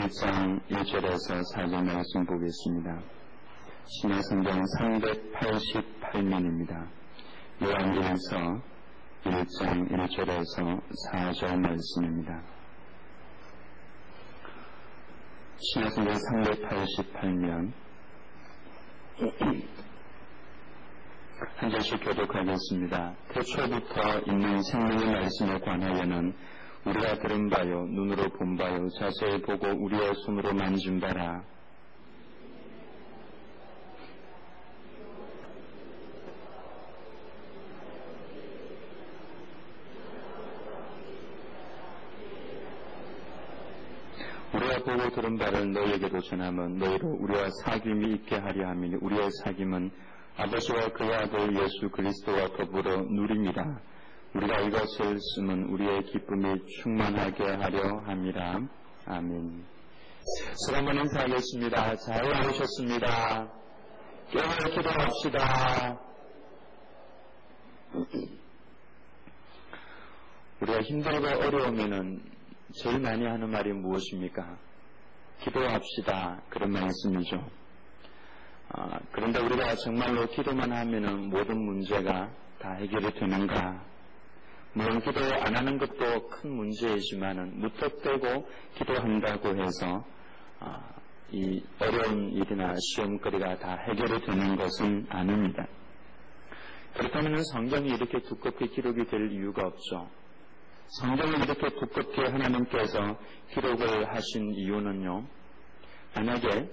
1장 1절에서 4절 말씀 보겠습니다. 신약성경 388면입니다. 요한일서 1장 1절에서 4절 말씀입니다. 신약성경 388면 한 절씩 교독하겠습니다. 태초부터 있는 생명의 말씀에 관하여는 우리가 들은 바요, 눈으로 본 바요, 자세히 보고 우리의 손으로 만진 바라. 우리가 보고 들은 바를 너희에게도 전하면 너희로 우리와 사귐이 있게 하려 함이니 우리의 사귐은 아버지와 그의 아들 예수 그리스도와 더불어 누림이라. 우리가 이것을 쓰면 우리의 기쁨이 충만하게 하려 함이라. 아멘. 서로 한번 인사하겠습니다. 잘 나오셨습니다. 깨어나 기도합시다. 우리가 힘들고 어려우면은 제일 많이 하는 말이 무엇입니까? 기도합시다. 그런 말씀이죠. 그런데 우리가 정말로 기도만 하면은 모든 문제가 다 해결이 되는가? 물론 기도 안 하는 것도 큰 문제이지만은 무턱대고 기도한다고 해서 이 어려운 일이나 시험거리가 다 해결이 되는 것은 아닙니다. 그렇다면 성경이 이렇게 두껍게 기록이 될 이유가 없죠. 성경을 이렇게 두껍게 하나님께서 기록을 하신 이유는요, 만약에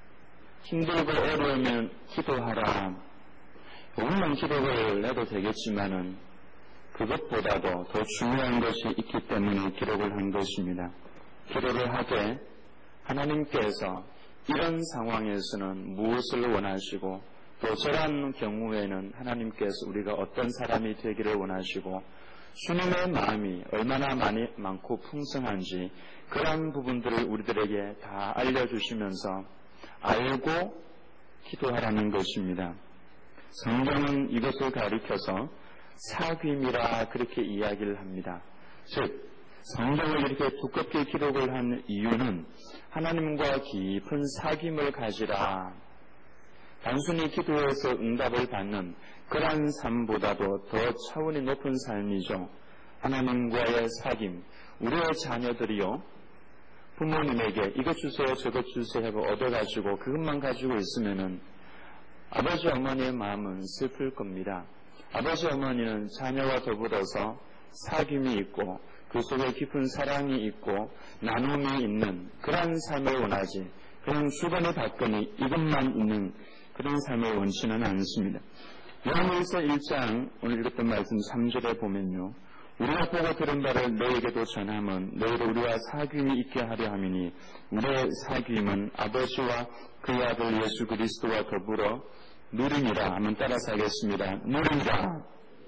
힘들고 어려우면 기도하라. 조금만 기록을 해도 되겠지만은 그것보다도 더 중요한 것이 있기 때문에 기록을 한 것입니다. 기록을 하되 하나님께서 이런 상황에서는 무엇을 원하시고 또 저런 경우에는 하나님께서 우리가 어떤 사람이 되기를 원하시고 주님의 마음이 얼마나 많고 풍성한지 그런 부분들을 우리들에게 다 알려주시면서 알고 기도하라는 것입니다. 성경은 이것을 가리켜서 사귐이라 그렇게 이야기를 합니다. 즉 성경을 이렇게 두껍게 기록을 한 이유는 하나님과 깊은 사귐을 가지라. 단순히 기도해서 응답을 받는 그러한 삶보다도 더 차원이 높은 삶이죠. 하나님과의 사귐. 우리의 자녀들이요, 부모님에게 이것 주세요 저것 주세요 하고 얻어가지고 그것만 가지고 있으면은 아버지 어머니의 마음은 슬플 겁니다. 아버지 어머니는 자녀와 더불어서 사귐이 있고 그 속에 깊은 사랑이 있고 나눔이 있는 그런 삶을 원하지, 그냥 주거니 받거니 이것만 있는 그런 삶을 원치는 않습니다. 요한일서 1장 오늘 읽었던 말씀 3절에 보면요, 우리가 보고 들은 바를 너에게도 전하면 너희로 우리와 사귐이 있게 하려 함이니 우리의 사귐은 아버지와 그의 아들 예수 그리스도와 더불어 누림이라. 한번 따라서 하겠습니다. 누림이라.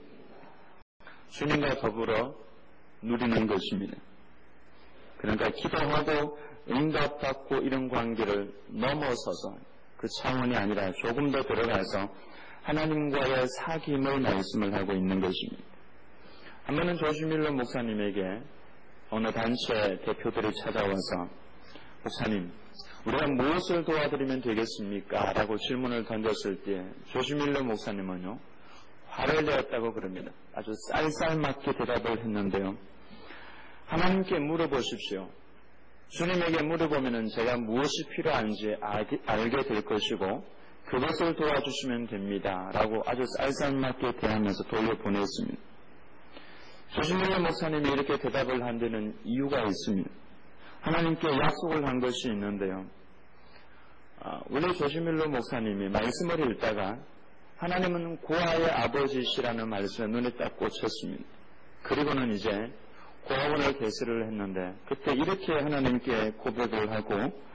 주님과 더불어 누리는 것입니다. 그러니까 기도하고 응답받고 이런 관계를 넘어서서 그 차원이 아니라 조금 더 들어가서 하나님과의 사귐을 말씀을 하고 있는 것입니다. 한 번은 조슈밀러 목사님에게 어느 단체 대표들이 찾아와서 목사님, 우리가 무엇을 도와드리면 되겠습니까? 라고 질문을 던졌을 때 조슈밀러 목사님은요, 화를 내었다고 그럽니다. 아주 쌀쌀맞게 대답을 했는데요. 하나님께 물어보십시오. 주님에게 물어보면 제가 무엇이 필요한지 알게 될 것이고 그것을 도와주시면 됩니다. 라고 아주 쌀쌀맞게 대하면서 돌려보냈습니다. 조슈밀러 목사님이 이렇게 대답을 한 데는 이유가 있습니다. 하나님께 약속을 한 것이 있는데요. 원래 조슈밀러 목사님이 말씀을 읽다가 하나님은 고아의 아버지시라는 말씀에 눈에 딱 꽂혔습니다. 그리고는 이제 고아원을 개설을 했는데 그때 이렇게 하나님께 고백을 하고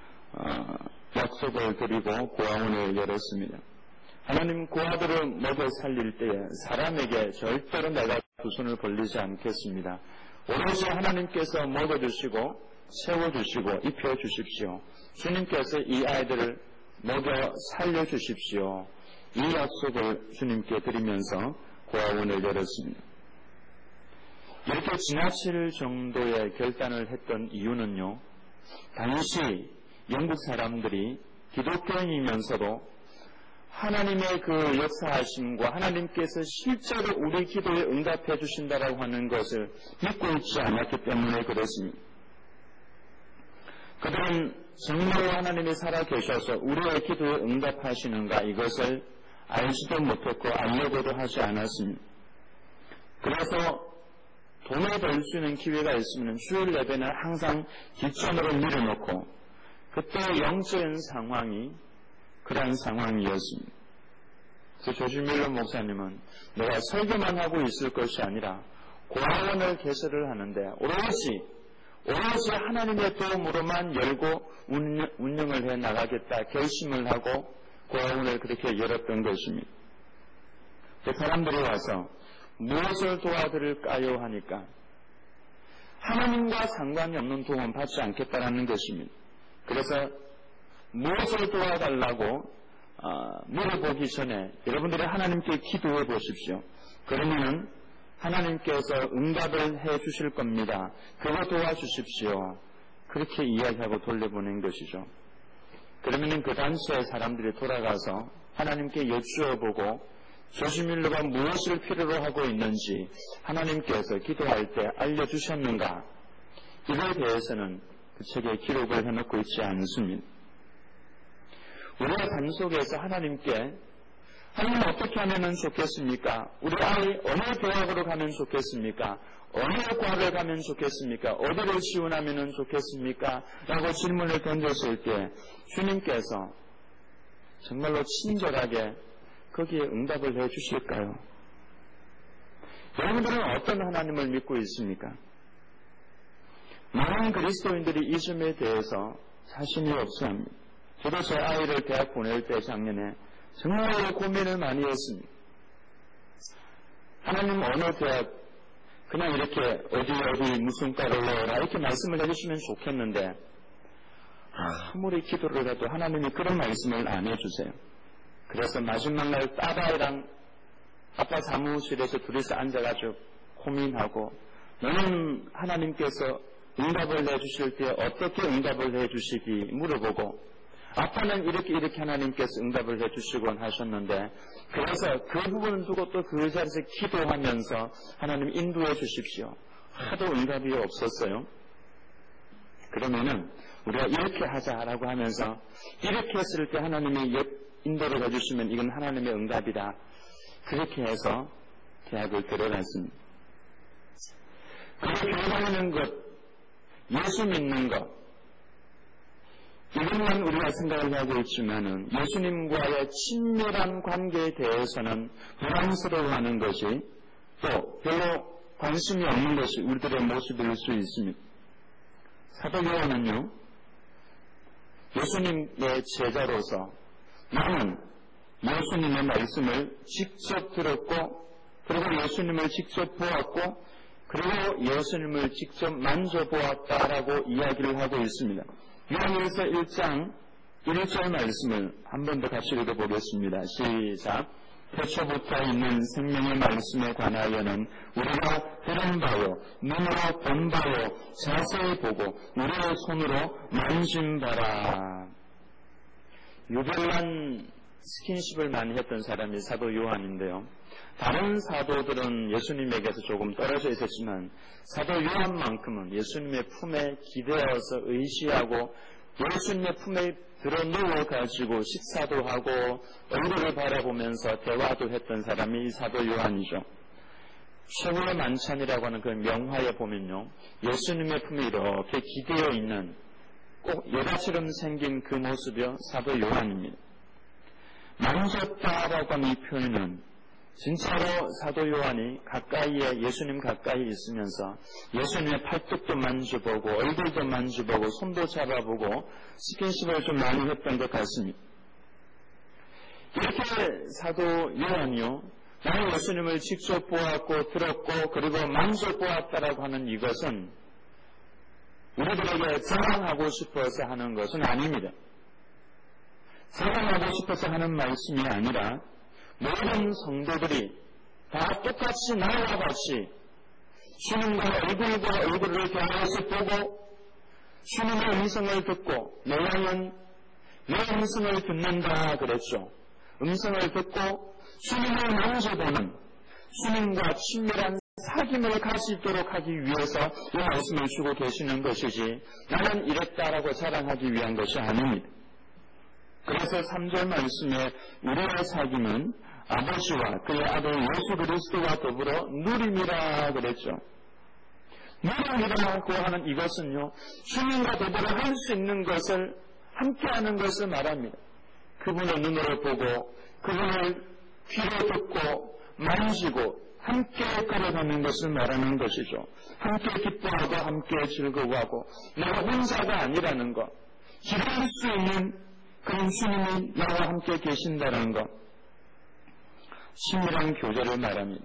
약속을 드리고 고아원을 열었습니다. 하나님, 고아들을 먹여 살릴 때에 사람에게 절대로 내가 두 손을 벌리지 않겠습니다. 오로지 하나님께서 먹여주시고 채워주시고 입혀주십시오. 주님께서 이 아이들을 먹여 살려주십시오. 이 약속을 주님께 드리면서 고아원을 열었습니다. 이렇게 지나칠 정도의 결단을 했던 이유는요, 당시 영국 사람들이 기독교인이면서도 하나님의 그 역사하심과 하나님께서 실제로 우리 기도에 응답해 주신다라고 하는 것을 믿고 있지 않았기 때문에 그렇습니다. 그들은 정말로 하나님이 살아계셔서 우리의 기도에 응답하시는가 이것을 알지도 못했고 알려고도 하지 않았습니다. 그래서 돈을 벌 수 있는 기회가 있으면 주일 예배는 항상 뒷전으로 밀어놓고 그때 영적인 상황이 그러한 상황이었습니다. 그래서 조지 밀러 목사님은 내가 설교만 하고 있을 것이 아니라 고아원을 개설을 하는데 오로지 하나님의 도움으로만 열고 운영을 해 나가겠다 결심을 하고 고아원을 그렇게 열었던 것입니다. 그 사람들이 와서 무엇을 도와드릴까요 하니까 하나님과 상관이 없는 도움은 받지 않겠다라는 것입니다. 그래서 무엇을 도와달라고 물어보기 전에 여러분들이 하나님께 기도해 보십시오. 그러면은 하나님께서 응답을 해 주실 겁니다. 그거 도와주십시오. 그렇게 이야기하고 돌려보낸 것이죠. 그러면은 그 단체의 사람들이 돌아가서 하나님께 여쭈어보고 조시밀러가 무엇을 필요로 하고 있는지 하나님께서 기도할 때 알려주셨는가? 이거에 대해서는 그 책에 기록을 해놓고 있지 않습니다. 우리가 삶 속에서 하나님께 하나님 어떻게 하면 좋겠습니까? 우리 아이 어느 대학으로 가면 좋겠습니까? 어느 과를 가면 좋겠습니까? 어디를 지원하면 좋겠습니까? 라고 질문을 던졌을 때 주님께서 정말로 친절하게 거기에 응답을 해 주실까요? 여러분들은 어떤 하나님을 믿고 있습니까? 많은 그리스도인들이 이 점에 대해서 자신이 없어 합니다. 저도 제 아이를 대학 보낼 때 작년에 정말로 고민을 많이 했습니다. 하나님 어느 대학 그냥 이렇게 어디 무슨 과를 넣어라 이렇게 말씀을 해주시면 좋겠는데 아무리 기도를 해도 하나님이 그런 말씀을 안 해주세요. 그래서 마지막 날 딸아이랑 아빠 사무실에서 둘이서 앉아가지고 고민하고 너는 하나님께서 응답을 해주실 때 어떻게 응답을 해주시기 물어보고 아빠는 이렇게 하나님께서 응답을 해주시곤 하셨는데 그래서 그 부분을 두고 또 그 자리에서 기도하면서 하나님 인도해 주십시오. 하도 응답이 없었어요. 그러면은 우리가 이렇게 하자라고 하면서 이렇게 했을 때 하나님이 인도를 해주시면 이건 하나님의 응답이다. 그렇게 해서 대학을 들어갔습니다. 그리고 교회다니는 것, 예수 믿는 것, 이것만 우리가 생각을 하고 있지만은 예수님과의 친밀한 관계에 대해서는 불안스러워하는 것이 또 별로 관심이 없는 것이 우리들의 모습일 수 있습니다. 사도 요한은요, 예수님의 제자로서 나는 예수님의 말씀을 직접 들었고 그리고 예수님을 직접 보았고 그리고 예수님을 직접 만져보았다라고 이야기를 하고 있습니다. 요한일서 1장 1절 말씀을 한 번 더 같이 읽어보겠습니다. 시작. 태초부터 있는 생명의 말씀에 관하여는 우리가 들은 바요, 눈으로 본 바요, 자세히 보고 우리의 손으로 만진 바라. 유별난 스킨십을 많이 했던 사람이 사도 요한인데요. 다른 사도들은 예수님에게서 조금 떨어져 있었지만 사도 요한만큼은 예수님의 품에 기대어서 의지하고 예수님의 품에 들어누워가지고 식사도 하고 얼굴을 바라보면서 대화도 했던 사람이 사도 요한이죠. 최후의 만찬이라고 하는 그 명화에 보면요, 예수님의 품에 이렇게 기대어 있는 꼭 여자처럼 생긴 그 모습이요 사도 요한입니다. 만졌다라고 하는 이 표현은 진짜로 사도 요한이 가까이에 예수님 가까이 있으면서 예수님의 팔뚝도 만져보고 얼굴도 만져보고 손도 잡아보고 스킨십을 좀 많이 했던 것 같습니다. 이렇게 사도 요한이요, 나는 예수님을 직접 보았고 들었고 그리고 만져보았다라고 하는 이것은 우리들에게 자랑하고 싶어서 하는 것은 아닙니다. 자랑하고 싶어서 하는 말씀이 아니라 모든 성도들이 다 똑같이 나와 같이 주님과 얼굴을 대하여서 보고 주님의 음성을 듣고 내 영은 내 음성을 듣는다 그랬죠. 음성을 듣고 주님을 만져보는 주님과 친밀한 사귐을 가지도록 하기 위해서 이 말씀을 주고 계시는 것이지 나는 이랬다라고 자랑하기 위한 것이 아닙니다. 그래서 3절 말씀에 우리의 사귐은 아버지와 그의 아들 예수 그리스도와 더불어 누림이라 그랬죠. 누림이라고 하는 이것은요, 주님과 더불어 할 수 있는 것을 함께하는 것을 말합니다. 그분의 눈으로 보고 그분을 귀로 듣고 만지고 함께 걸어가는 것을 말하는 것이죠. 함께 기뻐하고 함께 즐거워하고 내가 혼자가 아니라는 것, 기도할 수 있는 그런 주님이 나와 함께 계신다는 것, 친밀한 교제를 말합니다.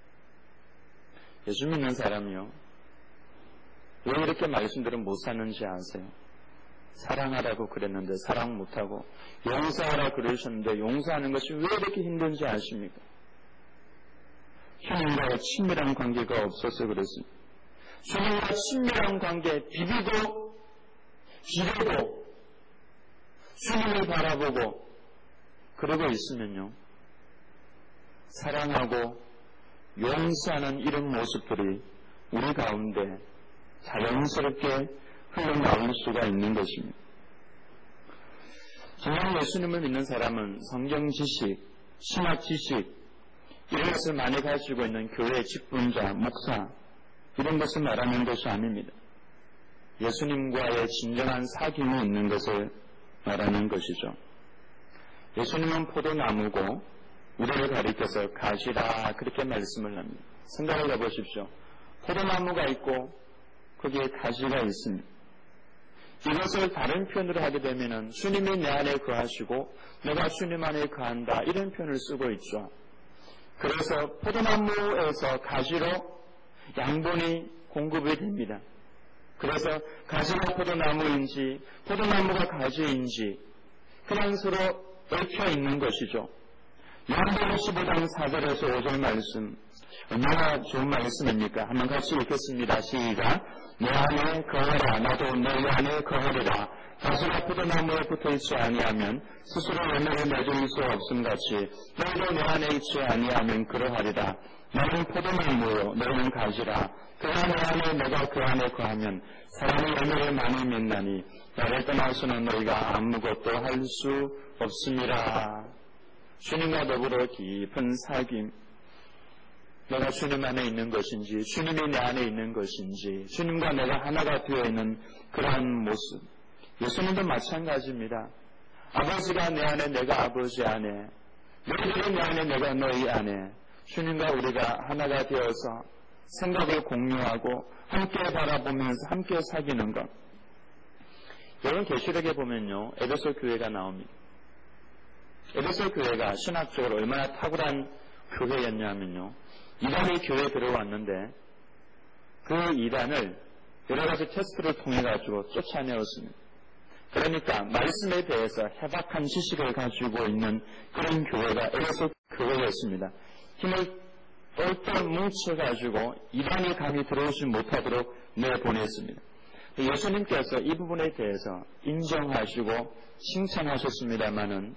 예수 믿는 사람이요, 왜 이렇게 말씀들을 못 사는지 아세요? 사랑하라고 그랬는데 사랑 못하고 용서하라 그러셨는데 용서하는 것이 왜 이렇게 힘든지 아십니까? 주님과의 친밀한 관계가 없어서 그렇습니다. 주님과 친밀한 관계, 비비고 기대고 주님을 바라보고 그러고 있으면요, 사랑하고 용서하는 이런 모습들이 우리 가운데 자연스럽게 흘러나올 수가 있는 것입니다. 정말 예수님을 믿는 사람은 성경 지식, 신학 지식 이런 것을 많이 가지고 있는 교회 직분자, 목사 이런 것을 말하는 것이 아닙니다. 예수님과의 진정한 사귐이 있는 것을 말하는 것이죠. 예수님은 포도나무고 우리를 가리켜서 가시라 그렇게 말씀을 합니다. 생각을 해보십시오. 포도나무가 있고 거기에 가시가 있습니다. 이것을 다른 표현으로 하게 되면 주님이 내 안에 거하시고 내가 주님 안에 거한다 이런 표현을 쓰고 있죠. 그래서 포도나무에서 가시로 양분이 공급이 됩니다. 그래서 가시가 포도나무인지 포도나무가 가시인지 그냥 서로 얽혀 있는 것이죠. 요한복음 15장 4절에서 5절 말씀 얼마나 좋은 말씀입니까? 한번 같이 읽겠습니다. 시작. 내 안에 거하라 나도 너희 안에 거하리라. 가시가 포도나무에 붙어있지 아니하면 스스로 열매를 맺을 수 없음같이 너희도 내 안에 있지 아니하면 그러하리라. 나는 포도나무요 너희는 가시라. 그가 내 안에 내가 그 안에 거하면 사람이 열매를 많이 맺나니 나를 떠나서는 너희가 아무것도 할 수 없음이라. 주님과 더불어 깊은 사귐, 내가 주님 안에 있는 것인지 주님이 내 안에 있는 것인지 주님과 내가 하나가 되어 있는 그러한 모습, 예수님도 마찬가지입니다. 아버지가 내 안에 내가 아버지 안에, 너희들이 내 안에 내가 너희 안에, 주님과 우리가 하나가 되어서 생각을 공유하고 함께 바라보면서 함께 사귀는 것. 여러분 계시록에 보면요, 에베소 교회가 나옵니다. 에베소 교회가 신학적으로 얼마나 탁월한 교회였냐면요, 이단이 교회에 들어왔는데 그 이단을 여러 가지 테스트를 통해 가지고 쫓아내었습니다. 그러니까 말씀에 대해서 해박한 지식을 가지고 있는 그런 교회가 에베소 교회였습니다. 힘을 똘똘 뭉쳐가지고 이단이 감히 들어오지 못하도록 내보냈습니다. 예수님께서 이 부분에 대해서 인정하시고 칭찬하셨습니다마는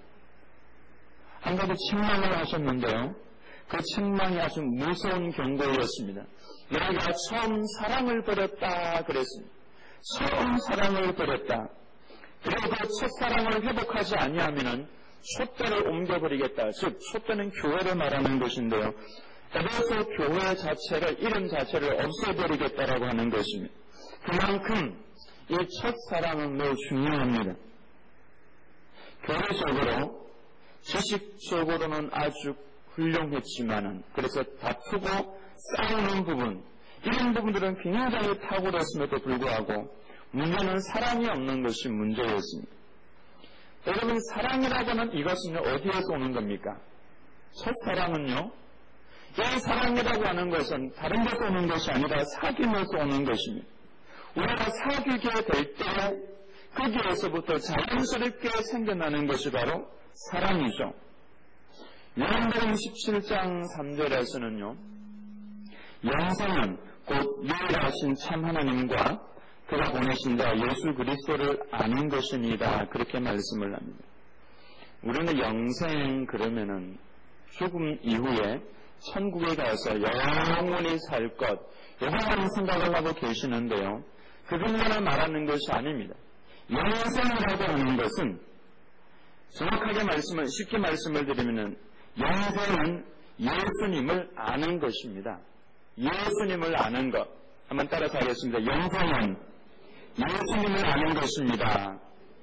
한 가지 책망을 하셨는데요, 그 책망이 아주 무서운 경고였습니다. 너희가 처음 사랑을 버렸다 그랬습니다. 처음 사랑을 버렸다. 그리고 그 첫사랑을 회복하지 아니하면은 촛대를 옮겨버리겠다. 즉 촛대는 교회를 말하는 것인데요, 에베소 교회 자체를, 이름 자체를 없애버리겠다라고 하는 것입니다. 그만큼 이 첫사랑은 매우 중요합니다. 교회적으로 지식적으로는 아주 훌륭했지만은, 그래서 다투고 싸우는 부분, 이런 부분들은 굉장히 탁월했음에도 불구하고 문제는 사랑이 없는 것이 문제였습니다. 여러분, 사랑이라고 하는 이것은 어디에서 오는 겁니까? 첫사랑은요, 이 사랑이라고 하는 것은 다른 데서 오는 것이 아니라 사귐에서 오는 것입니다. 우리가 사귀게 될 때 거기에서부터 자연스럽게 생겨나는 것이 바로 사랑이죠. 요한복음 17장 3절에서는요, 영생은 곧 유일하신 참 하나님과 그가 보내신 자 예수 그리스도를 아는 것이니이다. 그렇게 말씀을 합니다. 우리는 영생 그러면은 죽음 이후에 천국에 가서 영원히 살 것, 이런 생각을 하고 계시는데요. 그것만을 말하는 것이 아닙니다. 영생이라고 하는 것은 정확하게 쉽게 말씀을 드리면은 영생은 예수님을 아는 것입니다. 예수님을 아는 것. 한번 따라서 하겠습니다. 영생은 예수님을 아는 것입니다.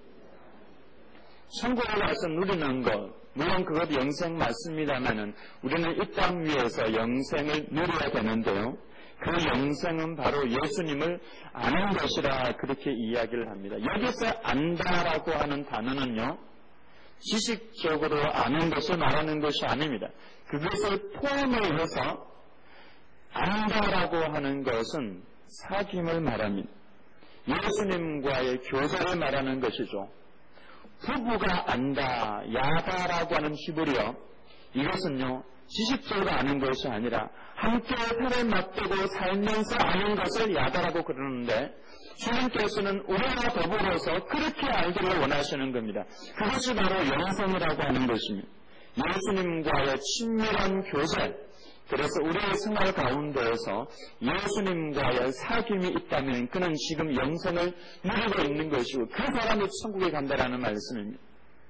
천국에 가서 누리는 것, 물론 그것도 영생 맞습니다만은 우리는 이 땅 위에서 영생을 누려야 되는데요. 그 영생은 바로 예수님을 아는 것이라 그렇게 이야기를 합니다. 여기서 안다라고 하는 단어는요, 지식적으로 아는 것을 말하는 것이 아닙니다. 그것을 포함을 해서 안다라고 하는 것은 사귐을 말합니다. 예수님과의 교제를 말하는 것이죠. 부부가 안다, 야다라고 하는 히브리어, 이것은요, 지식적으로 아는 것이 아니라 함께 살을 맞대고 살면서 아는 것을 야다라고 그러는데, 주님께서는 우리와 더불어서 그렇게 알기를 원하시는 겁니다. 그것이 바로 영생이라고 하는 것입니다. 예수님과의 친밀한 교제, 그래서 우리의 생활 가운데에서 예수님과의 사귐이 있다면 그는 지금 영생을 누리고 있는 것이고 그 사람이 천국에 간다라는 말씀입니다.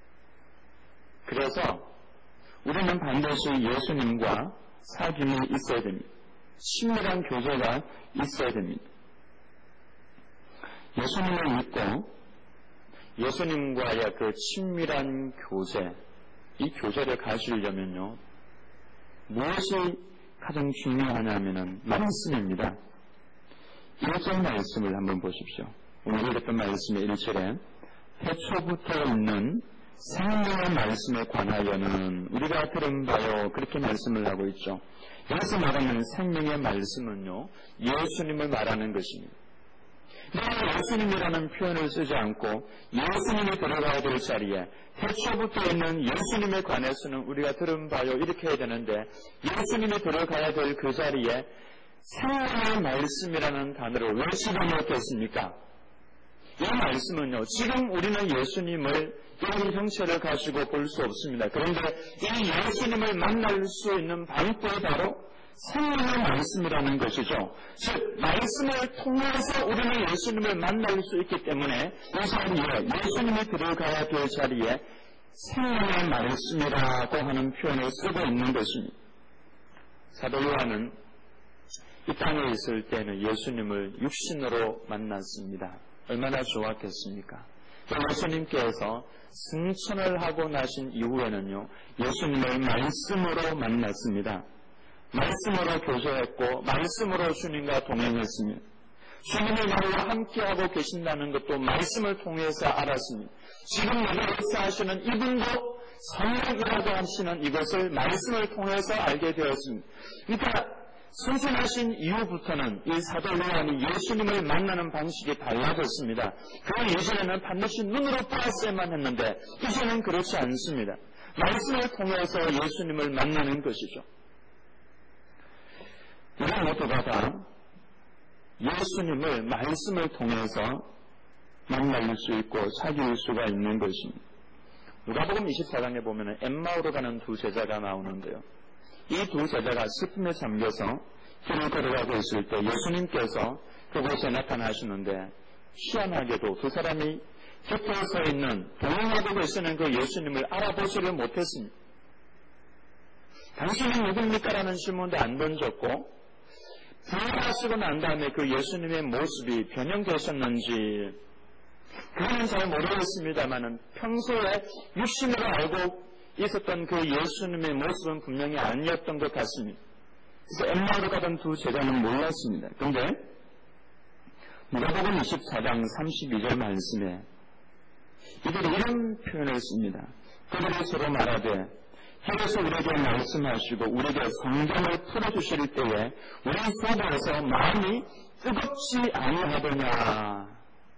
그래서 우리는 반드시 예수님과 사귐이 있어야 됩니다. 친밀한 교제가 있어야 됩니다. 예수님을 믿고 예수님과의 그 친밀한 교제, 이 교제를 가지려면요, 무엇이 가장 중요하냐면은 말씀입니다. 1절 말씀을 한번 보십시오. 오늘 읽었던 말씀의 1절에 태초부터 있는 생명의 말씀에 관하여는 우리가 들은 바요, 그렇게 말씀을 하고 있죠. 여기서 말하는 생명의 말씀은요, 예수님을 말하는 것입니다. 예수님이라는 표현을 쓰지 않고 예수님이 들어가야 될 자리에 태초부터 있는 예수님에 관해서는 우리가 들은 바요, 이렇게 해야 되는데 예수님이 들어가야 될 그 자리에 생명의 말씀이라는 단어를 왜 집어넣겠습니까? 이 말씀은요, 지금 우리는 예수님을 이런 형체를 가지고 볼 수 없습니다. 그런데 이 예수님을 만날 수 있는 방법이 바로 생명의 말씀이라는 것이죠. 즉, 말씀을 통해서 우리는 예수님을 만날 수 있기 때문에 이 자리에 예수님이 들어가야 될 자리에 생명의 말씀이라고 하는 표현을 쓰고 있는 것입니다. 사도 요한은 이 땅에 있을 때는 예수님을 육신으로 만났습니다. 얼마나 좋았겠습니까? 예수님께서 승천을 하고 나신 이후에는요, 예수님을 말씀으로 만났습니다. 말씀으로 교제했고 말씀으로 주님과 동행했습니다. 주님이 나와 함께하고 계신다는 것도 말씀을 통해서 알았습니다. 지금 내가 역사하시는 이분도 성령이라고 하시는 이것을 말씀을 통해서 알게 되었습니다. 그러니까 승천하신 이후부터는 이 사도 요한이 예수님을 만나는 방식이 달라졌습니다. 그 이전에는 반드시 눈으로 보았어야만 했는데 이제는 그렇지 않습니다. 말씀을 통해서 예수님을 만나는 것이죠. 우리 모두가 다 예수님을 말씀을 통해서 만날 수 있고 사귈 수가 있는 것입니다. 누가복음 24장에 보면 엠마오로 가는 두 제자가 나오는데요. 이 두 제자가 슬픔에 잠겨서 길을 걸어가고 있을 때 예수님께서 그곳에 나타나시는데 희한하게도 두 사람이 곁에 서 있는 동행하고 계시는 그 예수님을 알아보지를 못했습니다. 당신은 누굽니까? 라는 질문도 안 던졌고 부활하시고 난 다음에 그 예수님의 모습이 변형되셨는지 그는 잘 모르겠습니다만은 평소에 육신으로 알고 있었던 그 예수님의 모습은 분명히 아니었던 것 같습니다. 그래서 엠마오로 가던 두 제자는 몰랐습니다. 그런데 누가복음 24장 32절 말씀에 이들이 이런 표현을 씁니다. 그들이 서로 말하되 해서 우리에게 말씀하시고 우리에게 성경을 풀어주실 때에 우리 속에서 마음이 뜨겁지 아니하더냐.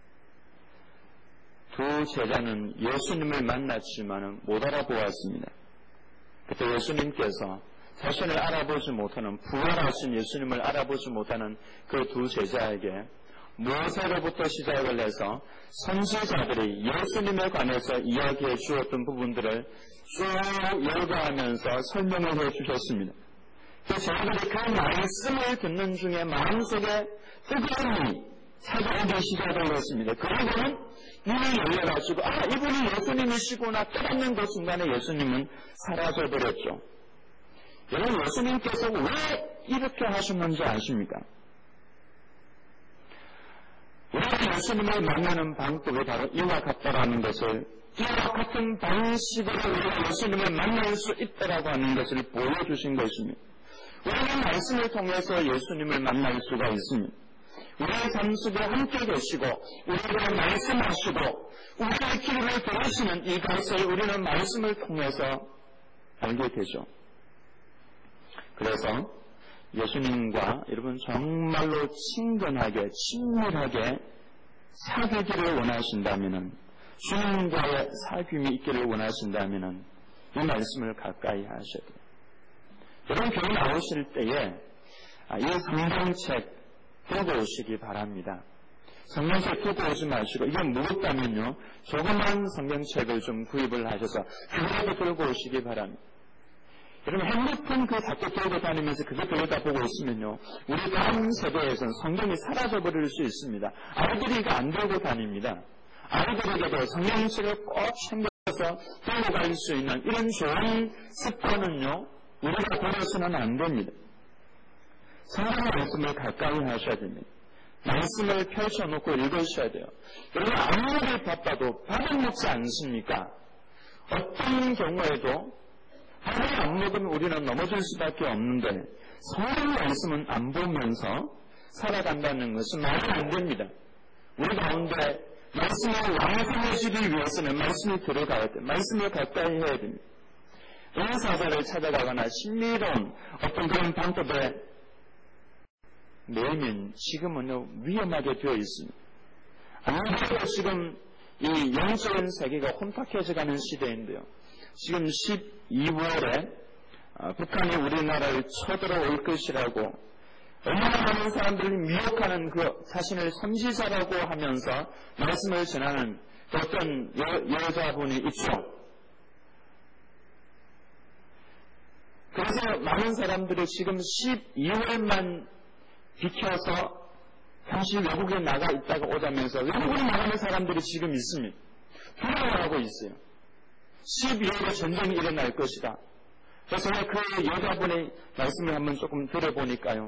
두 제자는 예수님을 만났지만 못 알아보았습니다. 그때 예수님께서 자신을 알아보지 못하는 부활하신 예수님을 알아보지 못하는 그 두 제자에게 모세로부터 시작을 해서 선지자들이 예수님에 관해서 이야기해 주었던 부분들을 쭉 열거하면서 설명을 해 주셨습니다. 그래서 저희들이 그 말씀을 듣는 중에 마음속에 뜨거움이 찾아오기 시작을 했습니다. 그리고는 눈이 열려가지고 이분이 예수님이시구나 깨닫는 그 순간에 예수님은 사라져버렸죠. 여러분, 예수님께서 왜 이렇게 하셨는지 아십니까? 우리가 예수님을 만나는 방법이 바로 이와 같다라는 것을, 이와 같은 방식으로 우리가 예수님을 만날 수 있다라고 하는 것을 보여주신 것입니다. 우리는 말씀을 통해서 예수님을 만날 수가 있습니다. 우리의 삶 속에 함께 계시고 우리에게 말씀하시고 우리의 기도를 들으시는 이것을 우리는 말씀을 통해서 알게 되죠. 그래서 예수님과 여러분 정말로 친근하게 친밀하게 사귀기를 원하신다면, 주님과의 사귐이 있기를 원하신다면 이 말씀을 가까이 하셔야 돼요. 여러분 교회 나오실 때에 이 성경책 들고 오시기 바랍니다. 성경책 들고 오지 마시고, 이게 무겁다면요 조그만 성경책을 좀 구입을 하셔서 그거라도 들고 오시기 바랍니다. 여러분 핸드폰 그 자꾸 들고 다니면서 그거 들여다보고 있으면요 우리 다음 세대에서는 성경이 사라져버릴 수 있습니다. 아이들이 이거 안 들고 다닙니다. 아이들에게도 성경책을 꼭 챙겨서 들고 갈 수 있는 이런 좋은 습관은요 우리가 버려서는 안 됩니다. 성경 말씀을 가까이 하셔야 됩니다. 말씀을 펼쳐놓고 읽으셔야 돼요. 여러분 아무리 바빠도 밥을 먹지 않습니까? 어떤 경우에도 밥을 안 먹으면 우리는 넘어질 수밖에 없는데 성경 말씀은 안 보면서 살아간다는 것은 말이 안 됩니다. 우리 가운데 말씀을 완성하시기 위해서는 말씀이 들어가야 돼요. 말씀을 가까이 해야 됩니다. 은사자를 찾아가거나 신비로운 어떤 그런 방법에 매면 지금은 위험하게 되어 있습니다. 아무래도 지금 이 영적인 세계가 혼탁해져가는 시대인데요. 지금 12월에 북한이 우리나라를 쳐들어올 것이라고 얼마나 많은 사람들이 미혹하는 그 자신을 선지자라고 하면서 말씀을 전하는 어떤 여자분이 있죠. 그래서 많은 사람들이 지금 12월만 비켜서 잠시 외국에 나가 있다가 오자면서 외국으로 나가는 사람들이 지금 있습니다. 두려워하고 있어요. 12월에 전쟁이 일어날 것이다. 그래서 그 여자분의 말씀을 한번 조금 들어보니까요.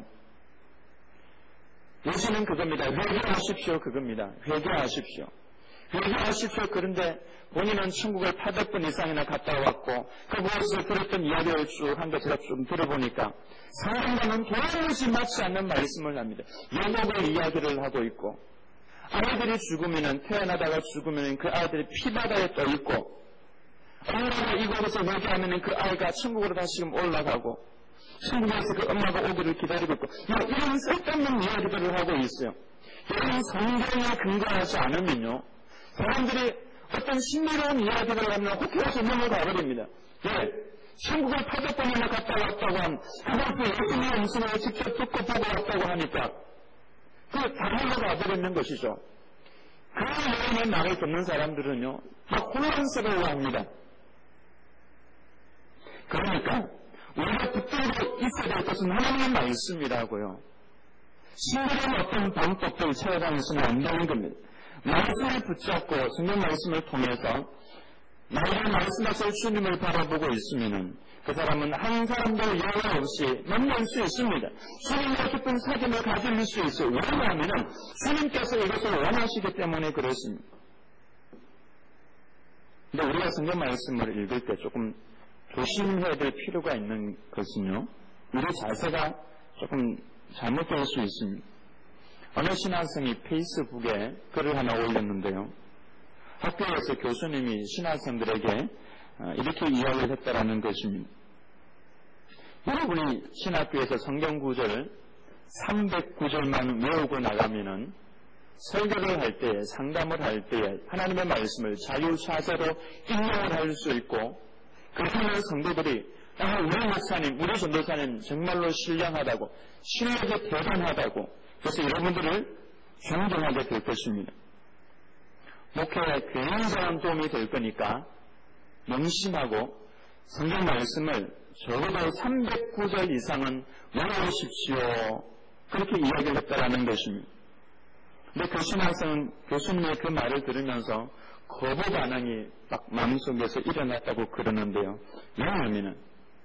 요즘은 그겁니다. 회개하십시오. 그겁니다. 회개하십시오. 회개하십시오. 그런데 본인은 천국을 800번 이상이나 갔다 왔고 그곳에서 들었던 이야기를 쭉 한 거 제가 좀 들어보니까 상당히 도무지 맞지 않는 말씀을 합니다. 영역의 이야기를 하고 있고 아이들이 죽으면 태어나다가 죽으면 그 아이들이 피바다에 떠 있고 엄마가 이곳에서 회개하면 그 아이가 천국으로 다시금 올라가고 천국에서 그 엄마가 오기를 기다리고 있고 이런 쓸데없는 이야기들을 하고 있어요. 이런 성경에 근거하지 않으면요 사람들이 어떤 신비로운 이야기를 하면 혹해서 넘어가 버립니다. 천국을 800번이나 갔다 왔다고 한 그것을 예수님의 음성을 직접 듣고 보고 왔다고 하니까 그 다 넘어가 버리는 것이죠. 그 내용의 말을 듣는 사람들은요 막 혼란스러워합니다. 그러니까 우리가 붙들고 있어야 될 것은 하나님의 말씀이라고요. 신비로운 어떤 방법들을 찾아다니서는 안 되는 겁니다. 말씀을 붙잡고 성경 말씀을 통해서 나에게 말씀하실 주님을 바라보고 있으면 그 사람은 한 사람도 예외 없이 만날 수 있습니다. 주님과 깊은 사귐을 가질 수 있어요. 왜냐하면 주님께서 이것을 원하시기 때문에 그렇습니다. 근데 우리가 성경 말씀을 읽을 때 조금 조심해야 될 필요가 있는 것은요. 우리 자세가 조금 잘못될 수 있습니다. 어느 신학생이 페이스북에 글을 하나 올렸는데요. 학교에서 교수님이 신학생들에게 이렇게 이야기를 했다라는 것입니다. 여러분이 신학교에서 성경 구절을 309절만 외우고 나가면은 설교를 할 때에 상담을 할 때에 하나님의 말씀을 자유자재로 인용을 할 수 있고 그렇게 하는 성도들이 우리 목사님, 우리 전도사님 정말로 신령하다고 실력이 대단하다고 그래서 여러분들을 존경하게 될 것입니다. 목회에 굉장한 도움이 될 거니까 명심하고 성경 말씀을 적어도 309절 이상은 외우십시오. 그렇게 이야기를 했다라는 것입니다. 근데 교수님의 그 말을 들으면서 거부 반응이 막 마음속에서 일어났다고 그러는데요. 왜냐하면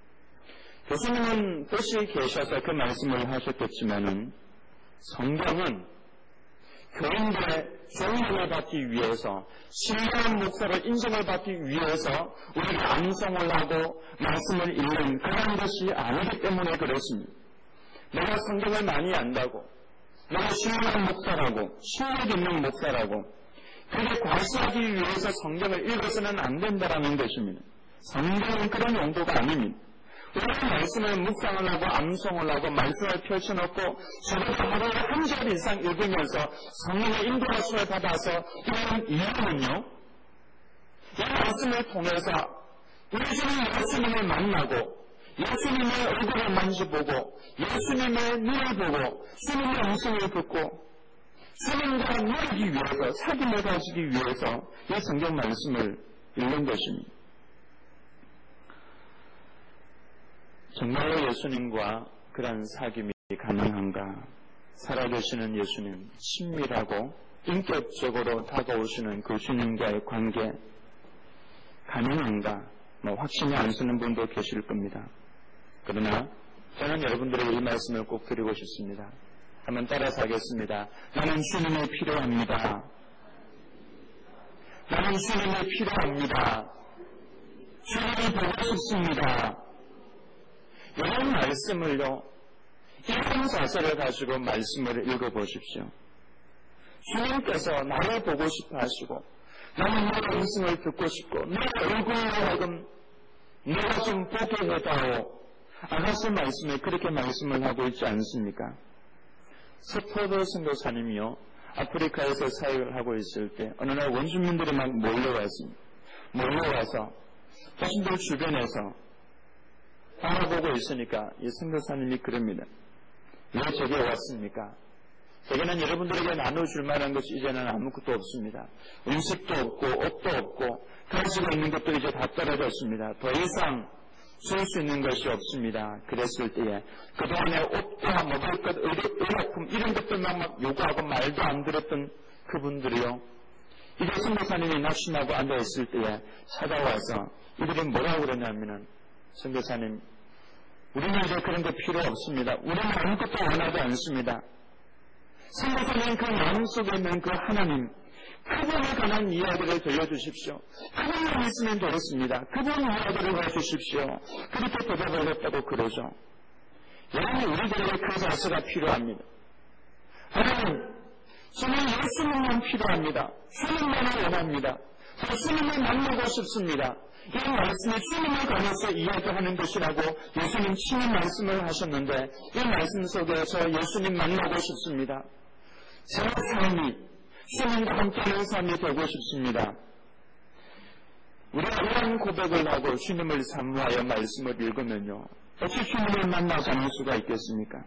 교수님은 뜻이 계셔서 그 말씀을 하셨겠지만은 성경은 교인들의 존경을 받기 위해서 신령한 목사를 인정을 받기 위해서 우리가 암송을 하고 말씀을 읽는 그런 것이 아니기 때문에 그렇습니다. 내가 성경을 많이 안다고 내가 신령한 목사라고 신력 있는 목사라고 그게 과시하기 위해서 성경을 읽어서는 안 된다라는 것입니다. 성경은 그런 용도가 아닙니다. 우리가 말씀을 묵상을 하고 암송을 하고 말씀을 펼쳐놓고 적어도 하루에 한 절 이상 읽으면서 성령의 인도하심을 받아서 이런 이유는요. 이 말씀을 통해서 예수님을 만나고 예수님의 얼굴을 만져보고 예수님의 눈을 보고 주님의 음성을 듣고 주님과 누리기 위해서 사귐을 가지기 위해서 이 성경 말씀을 읽는 것입니다. 정말로 예수님과 그런 사귐이 가능한가? 살아계시는 예수님, 친밀하고 인격적으로 다가오시는 그 주님과의 관계 가능한가? 확신이 안 서는 분도 계실 겁니다. 그러나 저는 여러분들에게 이 말씀을 꼭 드리고 싶습니다. 한번 따라서 하겠습니다. 나는 주님이 필요합니다. 나는 주님이 필요합니다. 주님이 보고 싶습니다. 이런 말씀을요, 이런 자세를 가지고 말씀을 읽어보십시오. 주님께서 나를 보고 싶어 하시고, 나는 내 음성을 듣고 싶고, 내 얼굴로 하여금 내가 좀 보게 해다오. 아가씨 말씀에 그렇게 말씀을 하고 있지 않습니까? 스포더 선교사님이요, 아프리카에서 사역을 하고 있을 때, 어느 날 원주민들이 막 몰려왔습니다. 몰려와서, 자신들 주변에서 바라보고 있으니까 이 선교사님이 그럽니다. 왜 저기 왔습니까? 저기는 여러분들에게 나눠줄 만한 것이 이제는 아무것도 없습니다. 음식도 없고 옷도 없고 가지고 있는 것도 이제 다 떨어졌습니다. 더 이상 줄 수 있는 것이 없습니다. 그랬을 때에 그동안에 옷과 먹을 것, 의약품 이런 것들만 막 요구하고 말도 안 들었던 그분들이요. 이제 선교사님이 낙심하고 앉아있을 때에 찾아와서 이들이 뭐라고 그러냐면은 선교사님, 우리는 이제 그런 거 필요 없습니다. 우리는 아무것도 원하지 않습니다. 선교사님 그 마음속에 있는 그 하나님, 그분에 관한 이야기를 들려주십시오. 그분만 있으면 되겠습니다. 그분 이야기를 해주십시오. 그렇게 대답을 했다고 그러죠. 여러분, 우리들에게 그 자세가 필요합니다. 하나님, 저는 예수님만 필요합니다. 주님만을 원합니다. 저 주님을 만나고 싶습니다. 이 말씀이 주님을 관해서 이야기하는 것이라고 예수님 친히 말씀을 하셨는데 이 말씀 속에 저 예수님 만나고 싶습니다. 제 삶이 주님과 함께하는 삶이 되고 싶습니다. 우리가 이런 고백을 하고 주님을 사모하여 말씀을 읽으면요, 어찌 주님을 만나지 않을 수가 있겠습니까?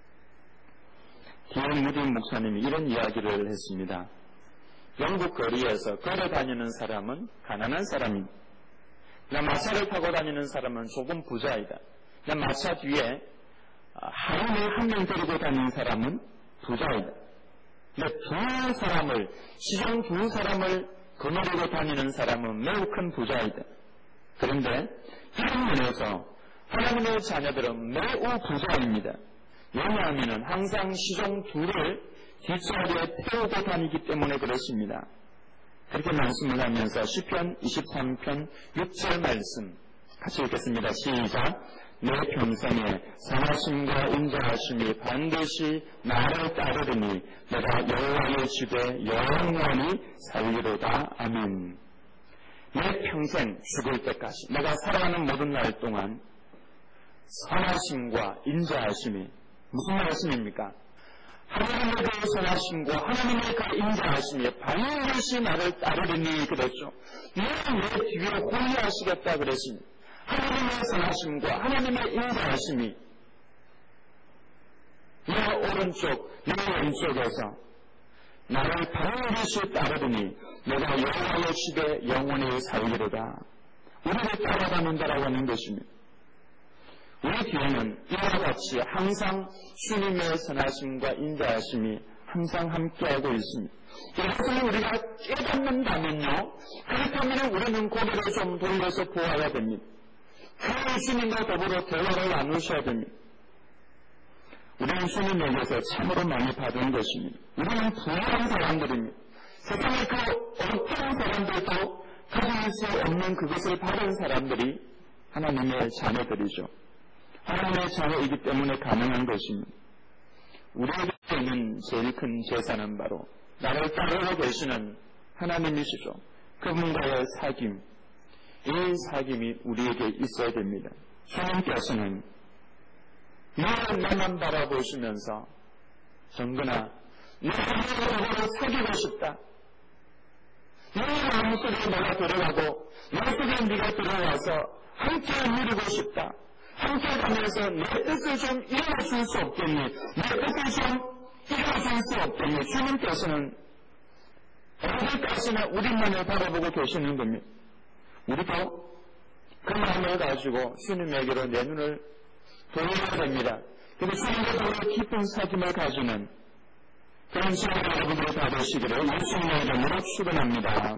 D.L. 무디 목사님이 이런 이야기를 했습니다. 영국 거리에서 걸어다니는 사람은 가난한 사람입니다. 마차를 타고 다니는 사람은 조금 부자이다. 마차 뒤에 하인을 한 명 데리고 다니는 사람은 부자이다. 시종 두 사람을 거느리고 다니는 사람은 매우 큰 부자이다. 그런데 이런 면에서 하나님의 자녀들은 매우 부자입니다. 왜냐하면 항상 시종 둘을 뒷자리에 태우고 다니기 때문에 그렇습니다. 그렇게 말씀을 하면서 시편 23편 6절 말씀 같이 읽겠습니다. 시작. 내 평생에 선하심과 인자하심이 반드시 나를 따르리니 내가 여호와의 집에 영원히 살리로다. 아멘. 내 평생 죽을 때까지 내가 살아가는 모든 날 동안 선하심과 인자하심이 무슨 말씀입니까? 하나님의 그 선하심과 하나님의 그 인자하심이 반드시 나를 따르리니 그랬죠. 내 뒤에 호위하시겠다 그랬습니다. 하나님의 선하심과 하나님의 인자하심이 내 오른쪽, 내 왼쪽에서 나를 반드시 따르더니 내가 여호와의 집에 영원히 살리로다. 우리를 따라다닌다라고 하는 것입니다. 우리 뒤에는 이와 같이 항상 주님의 선하심과 인자하심이 항상 함께하고 있습니다. 이것을 우리가 깨닫는다면요, 그렇다면 우리는 고개를 좀 돌려서 보아야 됩니다. 그 주님과 더불어 대화를 나누셔야 됩니다. 우리는 주님에게서 참으로 많이 받은 것입니다. 우리는 부유한 사람들입니다. 세상의 그 어떤 사람들도 가질 수 없는 그것을 받은 사람들이 하나님의 자녀들이죠. 하나님의 자녀이기 때문에 가능한 것입니다. 우리에게는 제일 큰 재산은 바로 나를 따르고 계시는 하나님이시죠. 그분과의 사귐, 이 사귐이 우리에게 있어야 됩니다. 주님께서는 늘 나만 바라보시면서 정근아, 내가 너를 사귀고 싶다. 내 마음속에 내가 들어가고 내 속에 네가 들어와서 함께 누리고 싶다. 함께 가면서 내 뜻을 좀 이루어줄 수 없겠니? 내 뜻을 좀 이루어줄 수 없겠니? 주님께서는 어디까지나 우리만을 바라보고 계시는 겁니다. 우리도 그 마음을 가지고 주님에게로 내 눈을 돌려야 됩니다. 그리고 주님과 깊은 사귐을 가지는 그런 시간 여러분들이 다 되시기를 예수님의 이름으로 축원합니다.